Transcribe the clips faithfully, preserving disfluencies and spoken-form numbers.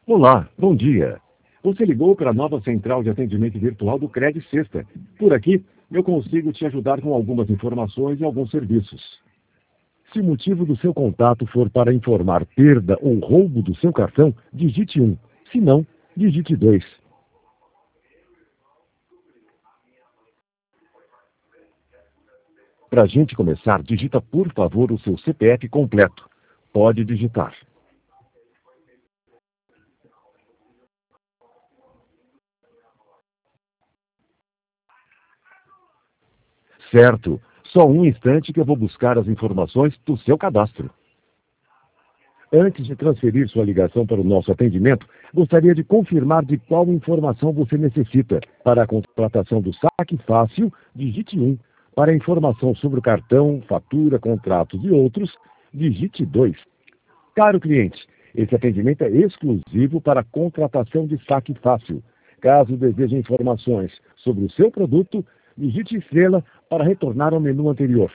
Olá, bom dia. Você ligou para a nova central de atendimento virtual do Cred Sexta. Por aqui, eu consigo te ajudar com algumas informações e alguns serviços. Se o motivo do seu contato for para informar perda ou roubo do seu cartão, digite um. Se não, digite dois. Para a gente começar, digita por favor o seu C P F completo. Pode digitar. Certo. Só um instante que eu vou buscar as informações do seu cadastro. Antes de transferir sua ligação para o nosso atendimento, gostaria de confirmar de qual informação você necessita. Para a contratação do Saque Fácil, digite um. Para a informação sobre o cartão, fatura, contratos e outros, digite dois. Caro cliente, esse atendimento é exclusivo para a contratação de Saque Fácil. Caso deseje informações sobre o seu produto, digite estrela para retornar ao menu anterior.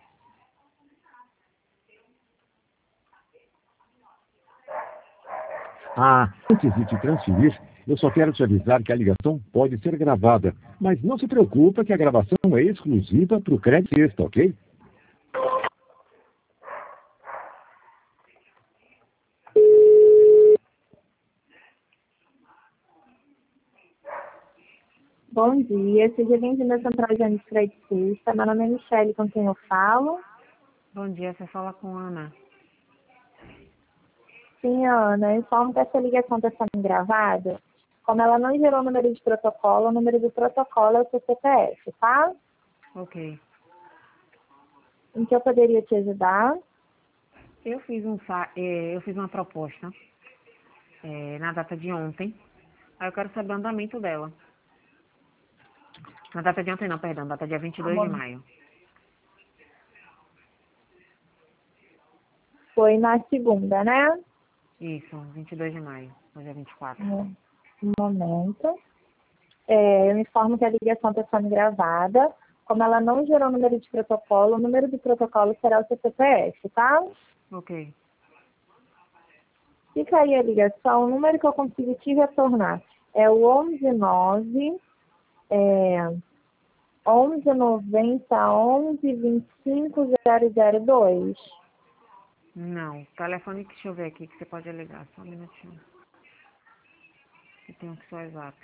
Ah, antes de te transferir, eu só quero te avisar que a ligação pode ser gravada, mas não se preocupa que a gravação é exclusiva para o Cred Sexta, ok? Bom dia, seja bem-vindo à Central de Ônibus Cred Sexta. Meu nome é Michele, com quem eu falo. Bom dia, você fala com Ana. Sim, Ana, eu informo que essa ligação está sendo gravada. Como ela não gerou o número de protocolo, o número do protocolo é o seu C P F, tá? Ok. Em que eu poderia te ajudar? Eu fiz, um, fa- eh, eu fiz uma proposta eh, na data de ontem. Aí eu quero saber o andamento dela. Na data de ontem não, perdão, data dia vinte e dois de maio. Foi na segunda, né? Isso, vinte e dois de maio. Hoje é vinte e quatro. Um momento. É, eu informo que a ligação está sendo gravada. Como ela não gerou o número de protocolo, o número do protocolo será o seu C P F, tá? Ok. Fica aí a ligação, o número que eu consigo te retornar é o onze nove, é, onze noventa, onze vinte e cinco, zero zero dois. Não, telefone, deixa eu ver aqui que você pode ligar, só um minutinho. Eu tenho que só WhatsApp.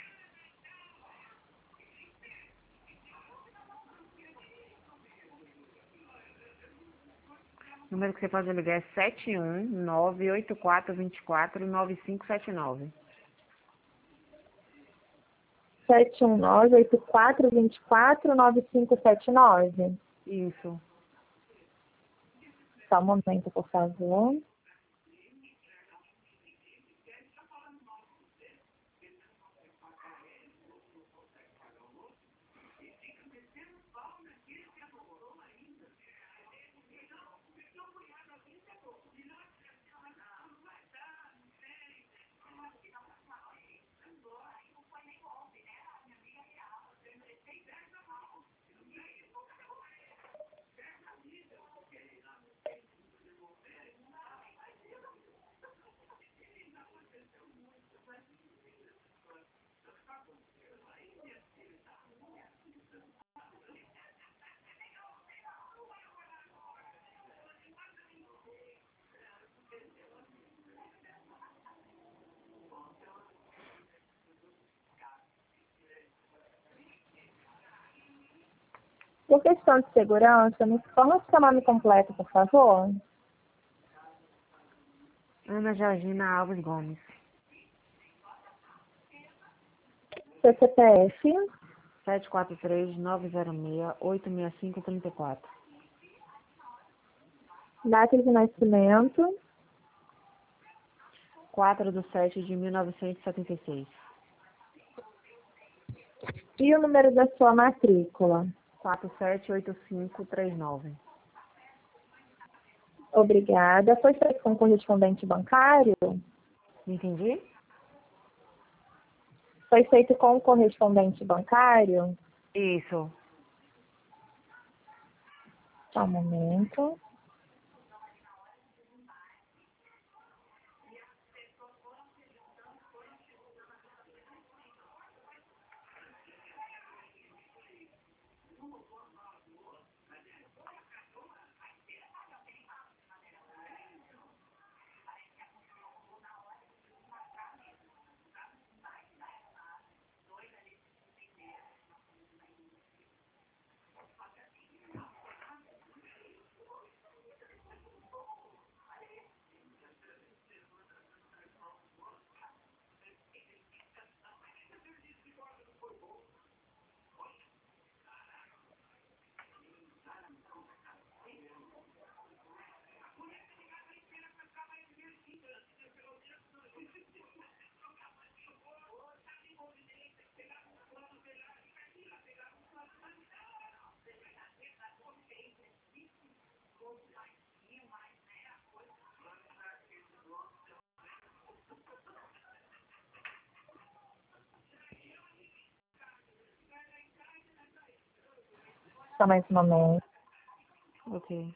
O número que você pode ligar é sete um nove oito quatro dois quatro nove cinco sete nove. sete um nove, oito quatro dois quatro, nove cinco sete nove. Isso. Só um momento, por favor. Por questão de segurança, me informa o seu nome completo, por favor. Ana Georgina Alves Gomes. Seu C P F. sete quatro três nove zero seis oito seis cinco três quatro. Data de nascimento. quatro de sete de mil novecentos e setenta e seis. E o número da sua matrícula. quatro sete oito cinco três nove. Obrigada. Foi feito com correspondente bancário? Entendi? Foi feito com correspondente bancário? Isso. Só um momento. Só mais um momento. Ok.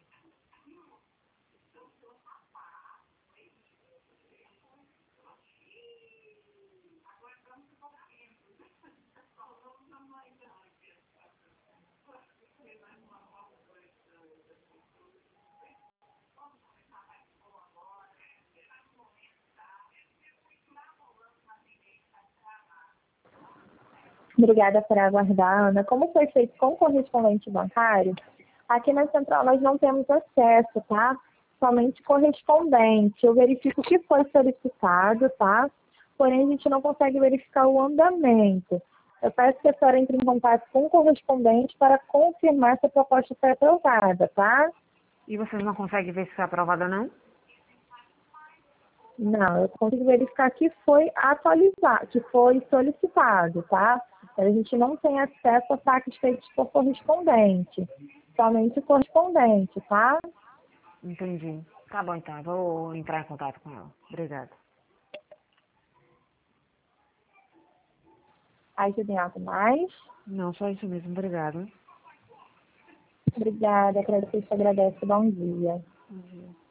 Obrigada por aguardar, Ana. Como foi feito com correspondente bancário, aqui na central nós não temos acesso, tá? Somente correspondente. Eu verifico o que foi solicitado, tá? Porém, a gente não consegue verificar o andamento. Eu peço que a senhora entre em contato com o correspondente para confirmar se a proposta foi aprovada, tá? E vocês não conseguem ver se foi aprovada, não? Não, eu consigo verificar que foi atualizado, que foi solicitado, tá? A gente não tem acesso a saques feitos por correspondente, somente correspondente, tá? Entendi. Tá bom, então. Eu vou entrar em contato com ela. Obrigada. Ajudem algo mais. Não, só isso mesmo. Obrigada. Obrigada, agradeço, agradece, bom dia. Bom dia.